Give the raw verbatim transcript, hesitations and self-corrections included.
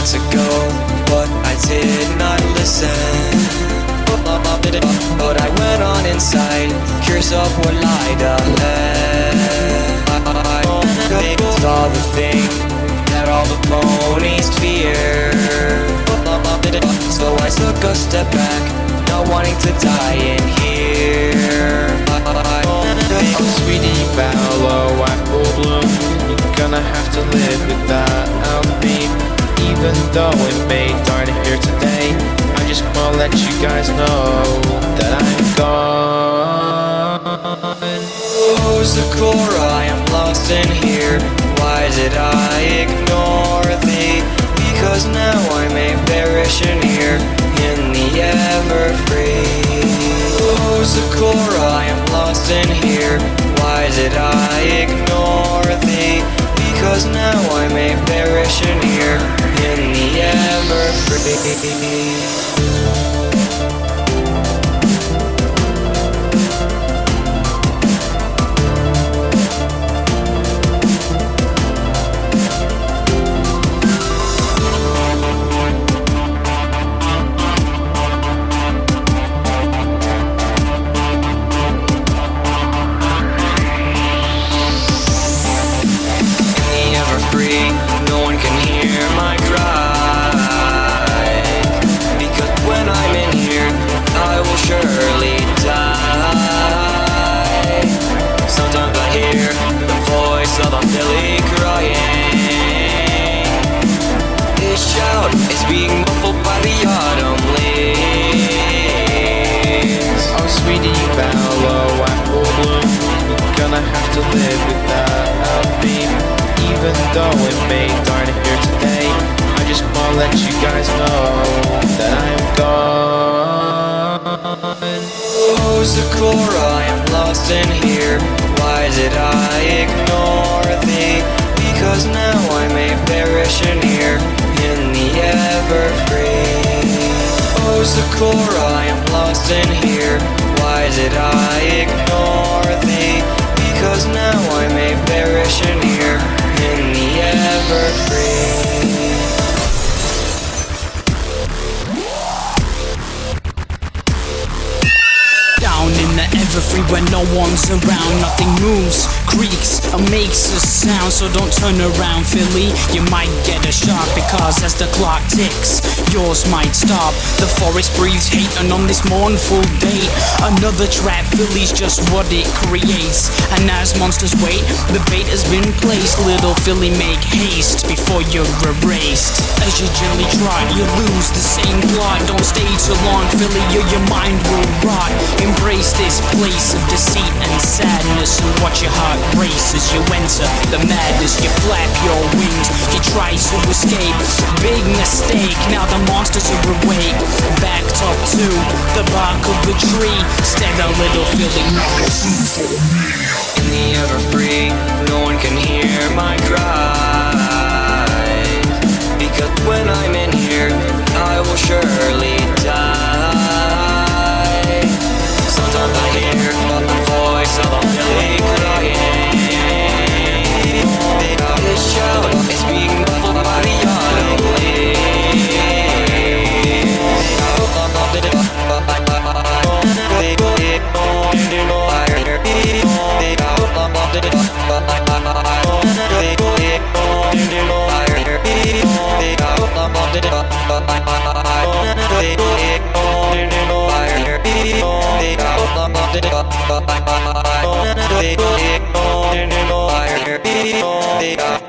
months ago, but I did not listen. But I went on inside, curious of what lied ahead. I saw the thing that all the ponies fear. So I took a step back, not wanting to die in here. Oh sweetie Vallow, apple bloom, you're gonna have to live without me. Even though it may darn here today, I just wanna let you guys know that I'm gone. Oh Zecora, I am lost in here. Why did I ignore thee? Because now I may perish in here, in the Everfree. Oh Zecora, I am lost in here. Why did I ignore thee? Because now I may perish in here, in the Everfree. No one can hear my cry, because when I'm in here, I will surely die. Sometimes I hear the voice of a filly crying. His shout is being muffled by the autumn leaves. Oh sweetie Vallow, apple bloom, you're gonna have to live without me. Even though it may darn here today, I just wanna let you guys know that I'm gone. Oh Zecora, I am lost in here. Why did I ignore thee? Because now I may perish in here, in the Everfree. Oh Zecora, I am lost in here. Why did I ignore thee? Because now I may perish in here, in the Everfree. Down in the Everfree where no one's around, nothing moves, creaks, or makes a sound. So don't turn around, Philly, you might get a shock, because as the clock ticks, yours might stop. The forest breathes hate, and on this mournful day, another trap, Philly's just what it creates. And as monsters wait, the bait has been placed. Little Philly, make haste before you're erased. As you gently trot, you lose the same plot. Don't stay too long, Philly, or your mind will rot. Embrace this place of deceit and sadness, and watch your heart race as you enter the madness. You flap your wings, you try to escape. Big mistake, now the monsters are awake. Backed up to the bark of the tree. Stand a little Philly, in the Everfree, no one can hear my cry, because when I'm in here, I will surely die. Sometimes I hear the voice of a filly crying. His shout is being muffled by the autumn leaves.